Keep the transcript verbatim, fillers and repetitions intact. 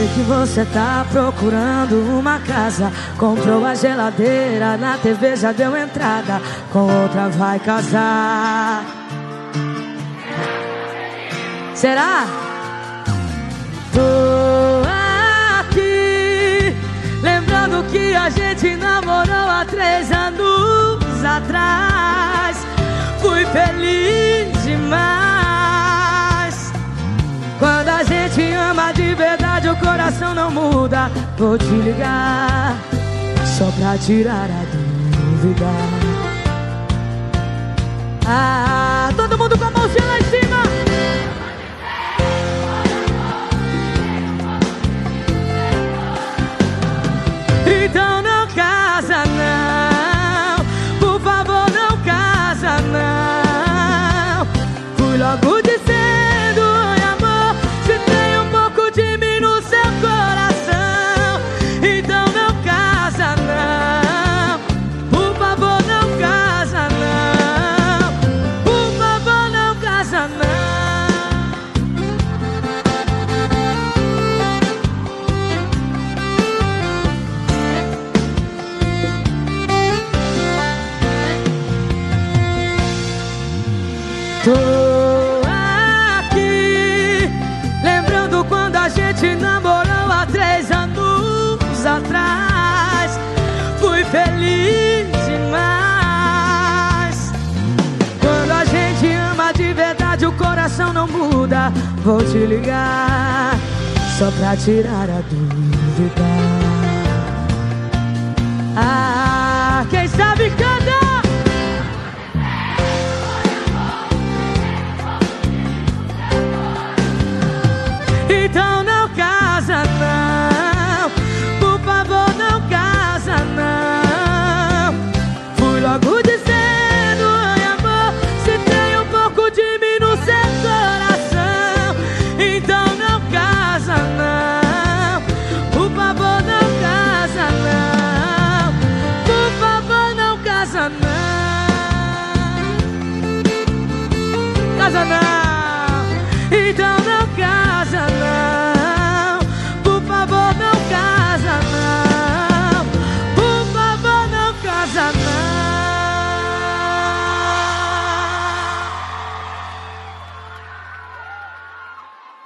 que você tá procurando uma casa. Comprou a geladeira, na T V já deu entrada. Com outra vai casar. Será? Tô aqui, lembrando que a gente namorou há três anos atrás. Fui feliz demais. Quando a gente ama de verdade, o coração não muda. Vou te ligar só pra tirar a dúvida. Ah, todo mundo com a mãozinha lá em cima. Então não casa não, por favor não casa não. Fui logo dizendo, oi amor, se tem um pouco de mim no seu coração. Então não casa não, por favor não casa não. Por favor não casa não. Tô aqui, lembrando quando a gente namorou há três anos atrás. Fui feliz demais. Quando a gente ama de verdade, o coração não muda. Vou te ligar só pra tirar a dúvida. Ah, quem sabe canta. Então não casa não, por favor não casa não. Fui logo dizendo, oi amor, se tem um pouco de mim no seu coração. Então não casa não, por favor não casa não. Por favor não casa não. Casa não. Então